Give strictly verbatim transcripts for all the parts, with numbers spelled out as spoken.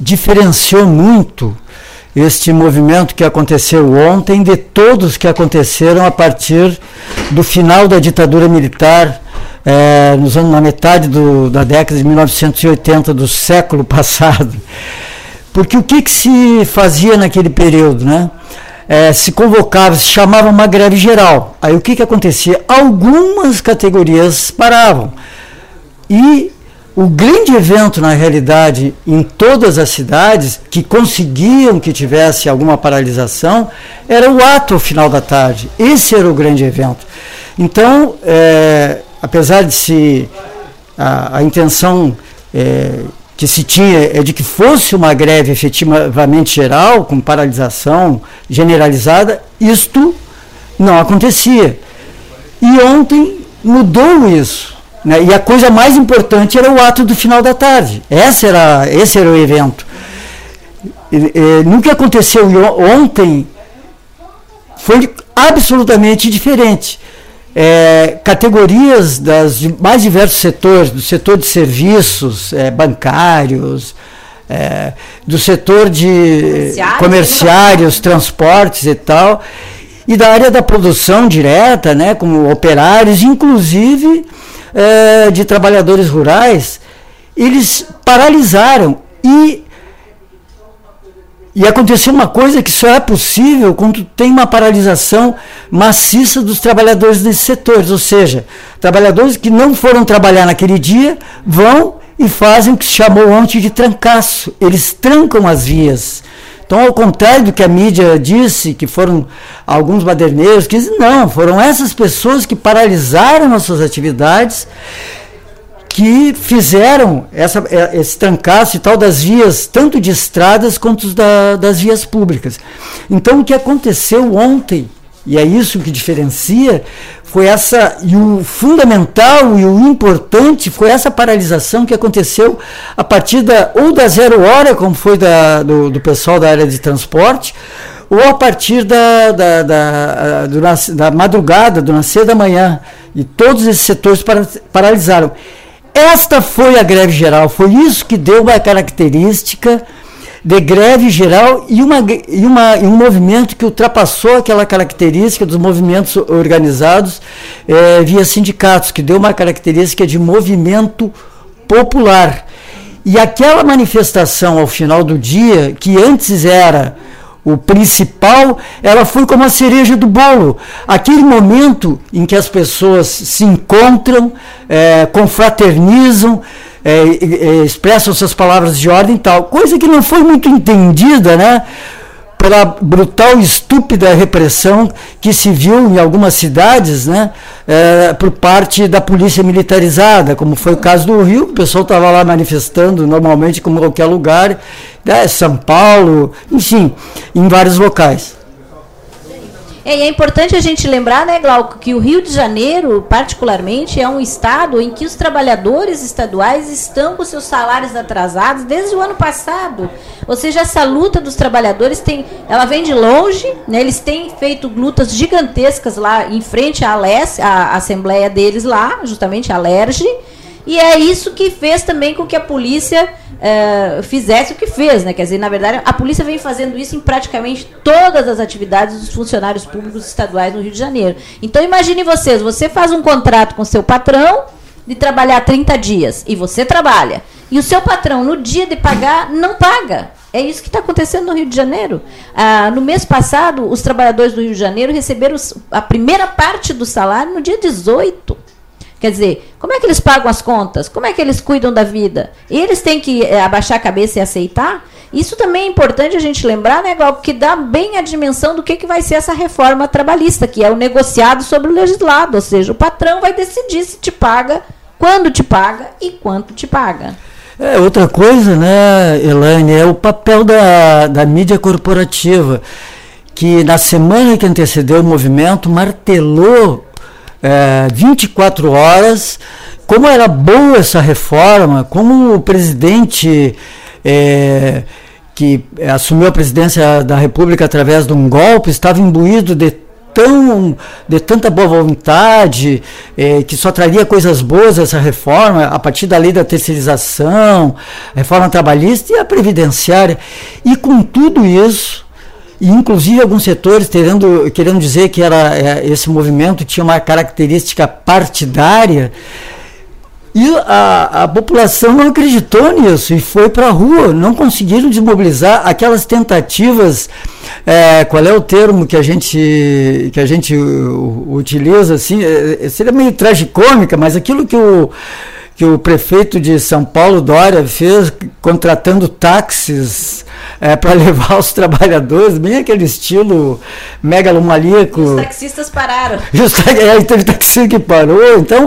diferenciou muito este movimento que aconteceu ontem de todos que aconteceram a partir do final da ditadura militar, é, nos anos, na metade do, da década de mil novecentos e oitenta do século passado. Porque o que, que se fazia naquele período, né? É, se convocava, se chamava uma greve geral. Aí o que, que acontecia? Algumas categorias paravam. E o grande evento, na realidade, em todas as cidades que conseguiam que tivesse alguma paralisação, era o ato ao final da tarde. Esse era o grande evento. Então, é, apesar de se a, a intenção é, que se tinha é de que fosse uma greve efetivamente geral, com paralisação generalizada, isto não acontecia. E ontem mudou isso. Né? E a coisa mais importante era o ato do final da tarde. Esse era, esse era o evento. E, e, no que aconteceu ontem, foi absolutamente diferente. É, categorias das mais diversos setores, do setor de serviços, é, bancários, é, do setor de comerciários, transportes e tal, e da área da produção direta, né, como operários, inclusive é, de trabalhadores rurais, eles paralisaram e E aconteceu uma coisa que só é possível quando tem uma paralisação maciça dos trabalhadores desses setores, ou seja, trabalhadores que não foram trabalhar naquele dia vão e fazem o que se chamou ontem de trancaço. Eles trancam as vias. Então, ao contrário do que a mídia disse, que foram alguns baderneiros, que não, foram essas pessoas que paralisaram as suas atividades, que fizeram essa, esse trancaço e tal das vias, tanto de estradas quanto da, das vias públicas. Então, o que aconteceu ontem, e é isso que diferencia, foi essa, e o fundamental e o importante foi essa paralisação que aconteceu a partir da, ou da zero hora, como foi da, do, do pessoal da área de transporte, ou a partir da, da, da, do, da madrugada, do nascer da manhã, e todos esses setores para, paralisaram. Esta foi a greve geral, foi isso que deu uma característica de greve geral e, uma, e, uma, e um movimento que ultrapassou aquela característica dos movimentos organizados eh, via sindicatos, que deu uma característica de movimento popular. E aquela manifestação ao final do dia, que antes era o principal, ela foi como a cereja do bolo. Aquele momento em que as pessoas se encontram, é, confraternizam, é, é, expressam suas palavras de ordem e tal. Coisa que não foi muito entendida, né, pela brutal e estúpida repressão que se viu em algumas cidades, né, é, por parte da polícia militarizada, como foi o caso do Rio, o pessoal estava lá manifestando normalmente como qualquer lugar, né, São Paulo, enfim, em vários locais. É, e é importante a gente lembrar, né, Glauco, que o Rio de Janeiro, particularmente, é um estado em que os trabalhadores estaduais estão com seus salários atrasados desde o ano passado. Ou seja, essa luta dos trabalhadores tem, ela vem de longe, né, eles têm feito lutas gigantescas lá em frente à Aless, a assembleia deles lá, justamente a Alerj, e é isso que fez também com que a polícia Uh, fizesse o que fez, né? Quer dizer, na verdade, a polícia vem fazendo isso em praticamente todas as atividades dos funcionários públicos estaduais no Rio de Janeiro. Então, imagine vocês, você faz um contrato com seu patrão de trabalhar trinta dias, e você trabalha, e o seu patrão, no dia de pagar, não paga. É isso que está acontecendo no Rio de Janeiro. Ah, no mês passado, os trabalhadores do Rio de Janeiro receberam a primeira parte do salário no dia dezoito. Quer dizer, como é que eles pagam as contas? Como é que eles cuidam da vida? Eles têm que é, abaixar a cabeça e aceitar? Isso também é importante a gente lembrar, né, Gal, que dá bem a dimensão do que, que vai ser essa reforma trabalhista, que é o negociado sobre o legislado. Ou seja, o patrão vai decidir se te paga, quando te paga e quanto te paga. É, outra coisa, né, Elaine, é o papel da, da mídia corporativa, que na semana que antecedeu o movimento martelou É, vinte e quatro horas, como era boa essa reforma, como o presidente é, que assumiu a presidência da República através de um golpe estava imbuído de tão, de tanta boa vontade, eh, que só traria coisas boas essa reforma, a partir da lei da terceirização, a reforma trabalhista e a previdenciária. E com tudo isso, e inclusive alguns setores terendo, querendo dizer que era, é, esse movimento tinha uma característica partidária, e a, a população não acreditou nisso e foi para a rua, não conseguiram desmobilizar aquelas tentativas, é, qual é o termo que a gente, que a gente utiliza, assim, é, seria meio tragicômica, mas aquilo que o, que o prefeito de São Paulo, Dória, fez contratando táxis é, para levar os trabalhadores, bem aquele estilo megalomaníaco. Os taxistas pararam. Just, é, teve taxista que parou, então...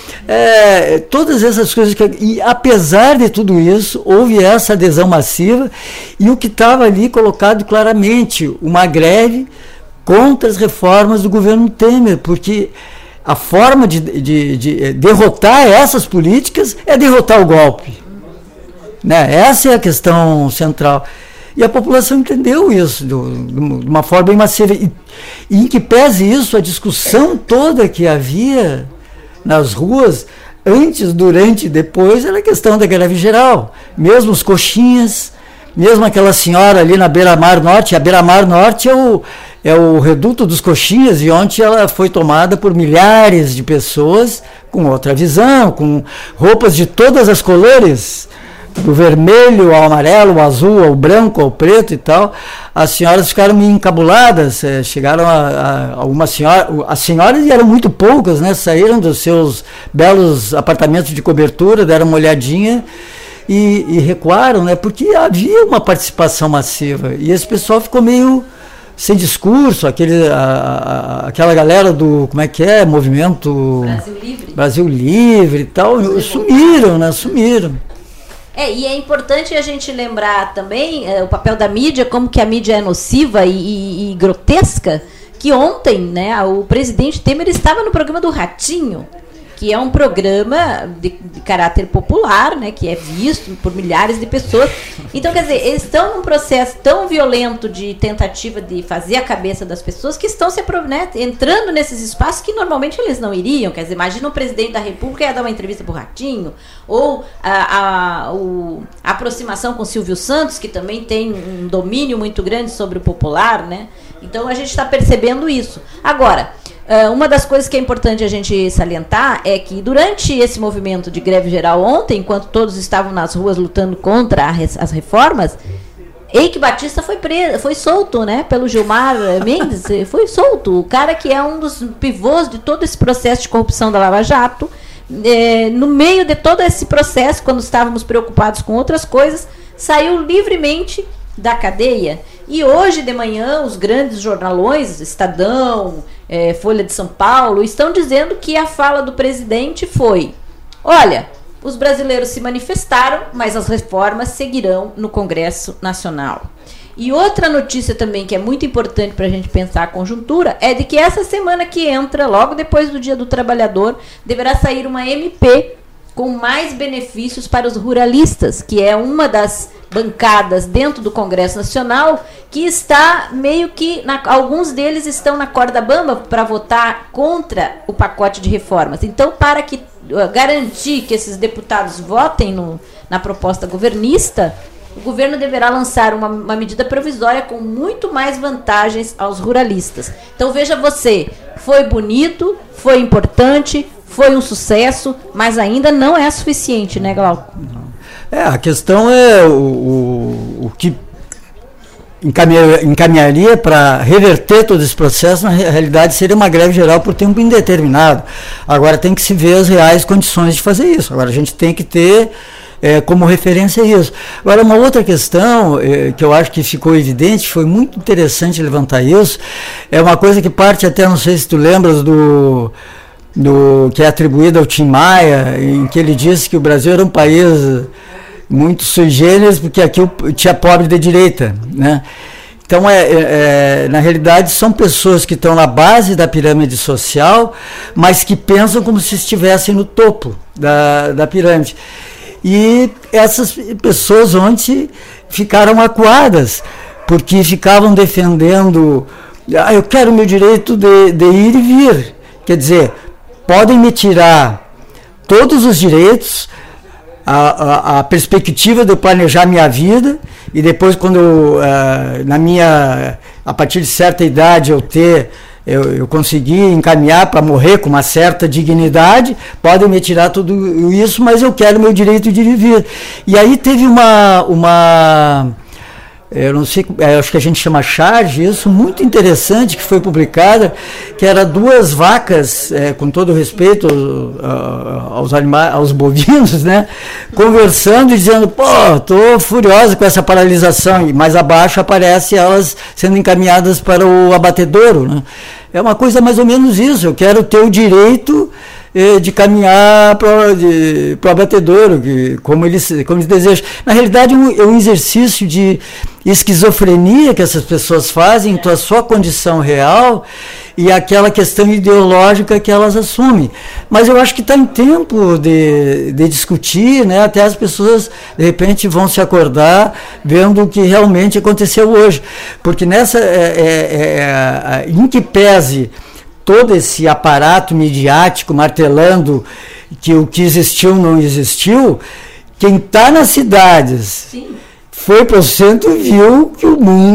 É, todas essas coisas, que, e apesar de tudo isso, houve essa adesão massiva, e o que estava ali colocado claramente, uma greve contra as reformas do governo Temer, porque a forma de, de, de derrotar essas políticas é derrotar o golpe, né? Essa é a questão central. E a população entendeu isso de uma forma bem massiva, e, e em que pese isso, a discussão toda que havia nas ruas, antes, durante e depois, era a questão da greve geral. Mesmo os coxinhas, mesmo aquela senhora ali na Beira-Mar Norte, a Beira-Mar Norte é o, é o reduto dos coxinhas, e ontem ela foi tomada por milhares de pessoas com outra visão, com roupas de todas as cores, do vermelho ao amarelo, ao azul, ao branco, ao preto e tal. As senhoras ficaram meio encabuladas, é, chegaram a, a algumas senhoras, as senhoras, e eram muito poucas, né, saíram dos seus belos apartamentos de cobertura, deram uma olhadinha e, e recuaram, né, porque havia uma participação massiva, e esse pessoal ficou meio sem discurso, aquele, a, a, aquela galera do, como é que é, movimento Brasil Livre, Brasil Livre e tal, sumiram, né, sumiram. É, e é importante a gente lembrar também é, o papel da mídia, como que a mídia é nociva e, e, e grotesca, que ontem, né, o presidente Temer estava no programa do Ratinho, que é um programa de, de caráter popular, né, que é visto por milhares de pessoas. Então, quer dizer, eles estão num processo tão violento de tentativa de fazer a cabeça das pessoas, que estão se, né, entrando nesses espaços que normalmente eles não iriam. Quer dizer, imagina o presidente da República ia dar uma entrevista para o Ratinho, ou a, a, o, a aproximação com Silvio Santos, que também tem um domínio muito grande sobre o popular, né? Então, a gente está percebendo isso. Agora, uma das coisas que é importante a gente salientar é que durante esse movimento de greve geral ontem, enquanto todos estavam nas ruas lutando contra as reformas, Eike Batista foi preso, foi solto, né, pelo Gilmar Mendes, foi solto, o cara que é um dos pivôs de todo esse processo de corrupção da Lava Jato. É, no meio de todo esse processo, quando estávamos preocupados com outras coisas, saiu livremente da cadeia. E hoje de manhã os grandes jornalões, Estadão, é, Folha de São Paulo, estão dizendo que a fala do presidente foi: olha, os brasileiros se manifestaram, mas as reformas seguirão no Congresso Nacional. E outra notícia também que é muito importante para a gente pensar a conjuntura é de que essa semana que entra, logo depois do Dia do Trabalhador, deverá sair uma M P com mais benefícios para os ruralistas, que é uma das bancadas dentro do Congresso Nacional que está meio que, na, alguns deles estão na corda bamba para votar contra o pacote de reformas. Então, para que uh, garantir que esses deputados votem no, na proposta governista, o governo deverá lançar uma, uma medida provisória com muito mais vantagens aos ruralistas. Então, veja você, foi bonito, foi importante, foi um sucesso, mas ainda não é suficiente, né, Glauco? É, a questão é o, o, o que encaminharia, encaminharia para reverter todo esse processo, na realidade seria uma greve geral por tempo indeterminado. Agora tem que se ver as reais condições de fazer isso. Agora a gente tem que ter é, como referência isso. Agora, uma outra questão é, que eu acho que ficou evidente, foi muito interessante levantar isso, é uma coisa que parte até, não sei se tu lembras do... Do, que é atribuído ao Tim Maia, em que ele disse que o Brasil era um país muito sui generis, porque aqui tinha pobre de direita, né? Então, é, é, na realidade, são pessoas que estão na base da pirâmide social, mas que pensam como se estivessem no topo da, da pirâmide. E essas pessoas ontem ficaram acuadas, porque ficavam defendendo ah, eu quero o meu direito de, de ir e vir. Quer dizer, podem me tirar todos os direitos, a, a, a perspectiva de eu planejar minha vida, e depois, quando eu, uh, na minha, a partir de certa idade, eu ter, eu, eu conseguir encaminhar para morrer com uma certa dignidade, podem me tirar tudo isso, mas eu quero meu direito de viver. E aí teve uma, uma eu não sei, acho que a gente chama charge, isso, muito interessante, que foi publicada, que era duas vacas, é, com todo respeito aos, aos animais, aos bovinos, né, conversando e dizendo, pô, tô furiosa com essa paralisação, e mais abaixo aparece elas sendo encaminhadas para o abatedouro, né. É uma coisa mais ou menos isso, eu quero ter o direito de caminhar para o abatedouro, que, como, eles, como eles desejam. Na realidade, um, é um exercício de esquizofrenia que essas pessoas fazem entre a sua condição real e aquela questão ideológica que elas assumem. Mas eu acho que está em tempo de, de discutir, né? Até as pessoas, de repente, vão se acordar vendo o que realmente aconteceu hoje. Porque nessa, é, é, é, em que pese todo esse aparato midiático martelando que o que existiu não existiu, quem está nas cidades, sim, foi para o centro e viu que o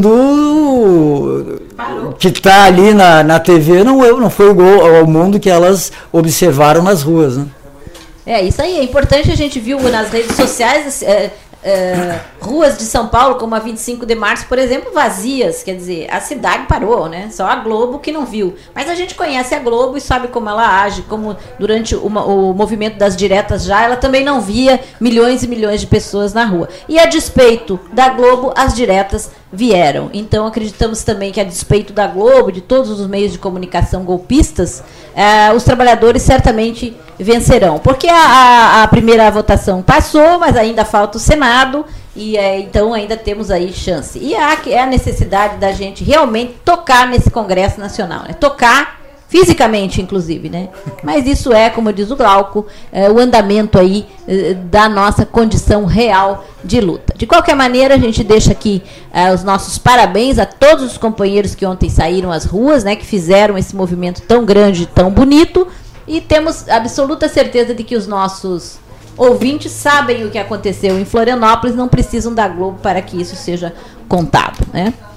mundo parou, que está ali na, na T V não, não foi igual ao mundo que elas observaram nas ruas, né? É, isso aí, é importante, a gente viu nas redes sociais, é, é, ruas de São Paulo, como a vinte e cinco de março, por exemplo, vazias, quer dizer, a cidade parou, né? Só a Globo que não viu. Mas a gente conhece a Globo e sabe como ela age, como durante uma, o movimento das diretas já, ela também não via milhões e milhões de pessoas na rua. E a despeito da Globo, as diretas vieram. Então acreditamos também que a despeito da Globo, de todos os meios de comunicação golpistas, eh, os trabalhadores certamente vencerão. Porque a, a, a primeira votação passou, mas ainda falta o Senado, e é, então ainda temos aí chance. E há, é a necessidade da gente realmente tocar nesse Congresso Nacional, né? Tocar fisicamente, inclusive, né? Mas isso é, como diz o Glauco, é, o andamento aí é, da nossa condição real de luta. De qualquer maneira, a gente deixa aqui é, os nossos parabéns a todos os companheiros que ontem saíram às ruas, né? Que fizeram esse movimento tão grande, tão bonito, e temos absoluta certeza de que os nossos ouvintes sabem o que aconteceu em Florianópolis, não precisam da Globo para que isso seja contado, né?